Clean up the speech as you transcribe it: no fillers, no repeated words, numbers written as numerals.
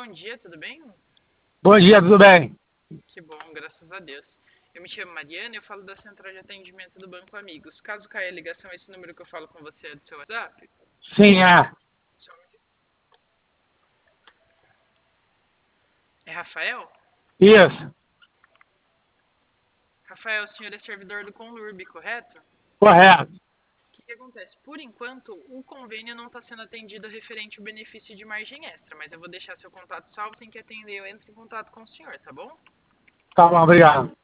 bom dia, tudo bem? Bom dia, tudo bem? Que bom, graças a Deus. Eu me chamo Mariana e eu falo da central de atendimento do Banco Amigos. Caso caia a ligação, esse número que eu falo com você é do seu WhatsApp? Sim, Só um minuto. É Rafael? isso, Rafael, o senhor é servidor do Conlurb, correto? correto. O que acontece? Por enquanto, o convênio não está sendo atendido referente ao benefício de margem extra, mas eu vou deixar seu contato salvo, assim que atender eu entro em contato com o senhor, tá bom? Tá bom, obrigado.